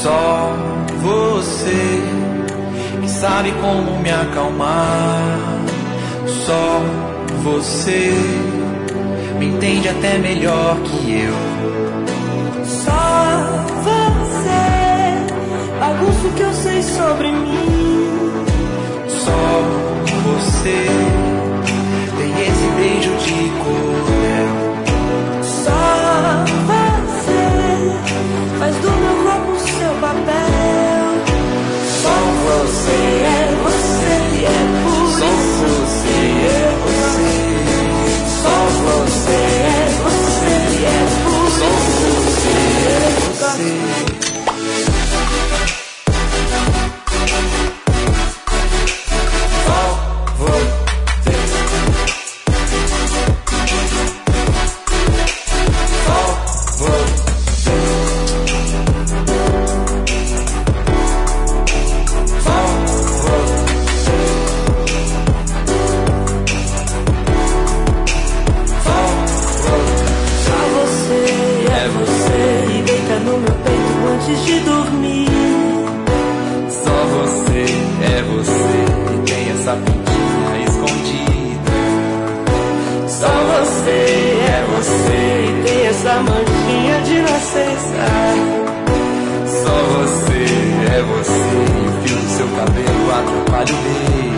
Só você que sabe como me acalmar. Só você me entende até melhor que eu. Só você bagunça o que eu sei sobre mim. Só você tem esse beijo de cordel. Só você faz do meu corpo seu papel. Só você é você e é por Só isso. você é você. Só você é você e é por Só isso. você é você. Antes de dormir. Só você é você e tem essa pintinha escondida. Só você é você e tem essa manchinha de nascença. Só você é você e o fio do seu cabelo atrapalha o beijo.